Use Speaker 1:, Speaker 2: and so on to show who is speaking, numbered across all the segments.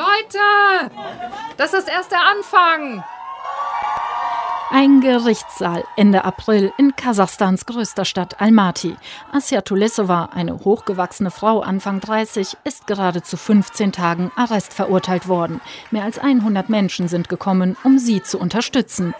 Speaker 1: Leute, das ist erst der Anfang.
Speaker 2: Ein Gerichtssaal Ende April in Kasachstans größter Stadt Almaty. Assia Tulesova, eine hochgewachsene Frau Anfang 30, ist gerade zu 15 Tagen Arrest verurteilt worden. Mehr als 100 Menschen sind gekommen, um sie zu unterstützen.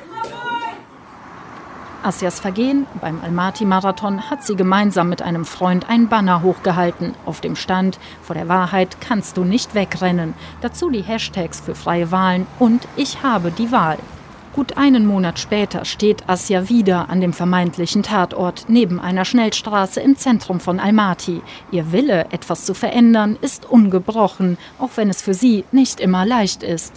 Speaker 2: Assias Vergehen beim Almaty-Marathon hat sie gemeinsam mit einem Freund ein Banner hochgehalten. Auf dem stand: Vor der Wahrheit kannst du nicht wegrennen. Dazu die Hashtags für freie Wahlen und Ich habe die Wahl. Gut einen Monat später steht Assia wieder an dem vermeintlichen Tatort neben einer Schnellstraße im Zentrum von Almaty. Ihr Wille, etwas zu verändern, ist ungebrochen, auch wenn es für sie nicht immer leicht ist.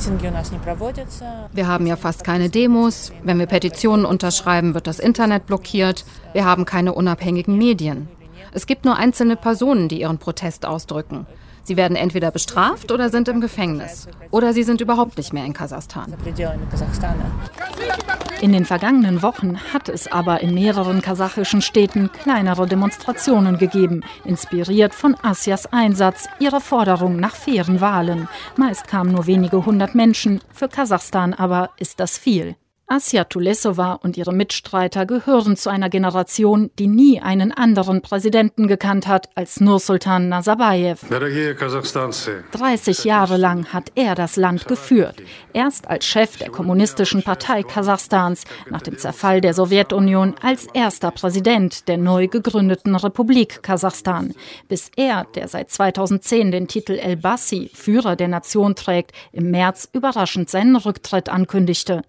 Speaker 1: Wir haben ja fast keine Demos. Wenn wir Petitionen unterschreiben, wird das Internet blockiert. Wir haben keine unabhängigen Medien. Es gibt nur einzelne Personen, die ihren Protest ausdrücken. Sie werden entweder bestraft oder sind im Gefängnis. Oder sie sind überhaupt nicht mehr in Kasachstan.
Speaker 2: In den vergangenen Wochen hat es aber in mehreren kasachischen Städten kleinere Demonstrationen gegeben, inspiriert von Assias Einsatz, ihrer Forderung nach fairen Wahlen. Meist kamen nur wenige hundert Menschen, für Kasachstan aber ist das viel. Assia Tulesova und ihre Mitstreiter gehören zu einer Generation, die nie einen anderen Präsidenten gekannt hat als Nursultan Nazarbayev. 30 Jahre lang hat er das Land geführt. Erst als Chef der Kommunistischen Partei Kasachstans, nach dem Zerfall der Sowjetunion als erster Präsident der neu gegründeten Republik Kasachstan. Bis er, der seit 2010 den Titel El-Bassi, Führer der Nation trägt, im März überraschend seinen Rücktritt ankündigte.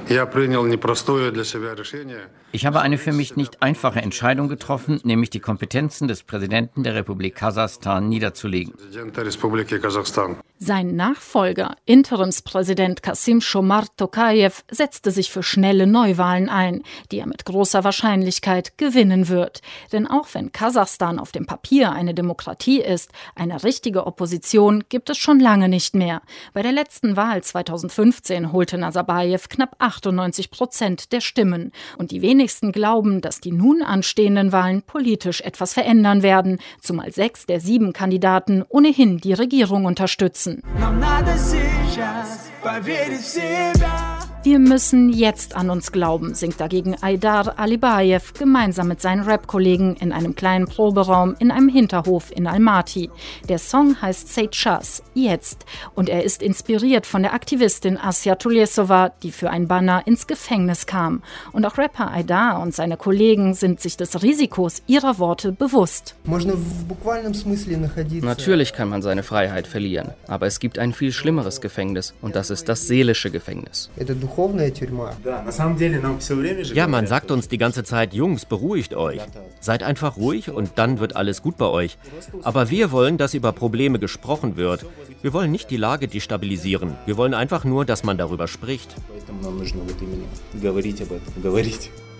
Speaker 3: Ich habe eine für mich nicht einfache Entscheidung getroffen, nämlich die Kompetenzen des Präsidenten der Republik Kasachstan niederzulegen.
Speaker 2: Sein Nachfolger, Interimspräsident Kassym-Jomart Tokayev, setzte sich für schnelle Neuwahlen ein, die er mit großer Wahrscheinlichkeit gewinnen wird. Denn auch wenn Kasachstan auf dem Papier eine Demokratie ist, eine richtige Opposition gibt es schon lange nicht mehr. Bei der letzten Wahl 2015 holte Nazarbayev knapp 98% der Stimmen. Und die wenigsten glauben, dass die nun anstehenden Wahlen politisch etwas verändern werden, zumal 6 der 7 Kandidaten ohnehin die Regierung unterstützen. Wir müssen jetzt an uns glauben, singt dagegen Aidar Alibayev gemeinsam mit seinen Rap-Kollegen in einem kleinen Proberaum in einem Hinterhof in Almaty. Der Song heißt Сейчас, jetzt, und er ist inspiriert von der Aktivistin Assia Tulesova, die für ein Banner ins Gefängnis kam. Und auch Rapper Aidar und seine Kollegen sind sich des Risikos ihrer Worte bewusst.
Speaker 4: Natürlich kann man seine Freiheit verlieren, aber es gibt ein viel schlimmeres Gefängnis und das ist das seelische Gefängnis.
Speaker 5: Ja, man sagt uns die ganze Zeit: Jungs, beruhigt euch. Seid einfach ruhig und dann wird alles gut bei euch. Aber wir wollen, dass über Probleme gesprochen wird. Wir wollen nicht die Lage destabilisieren. Wir wollen einfach nur, dass man darüber spricht.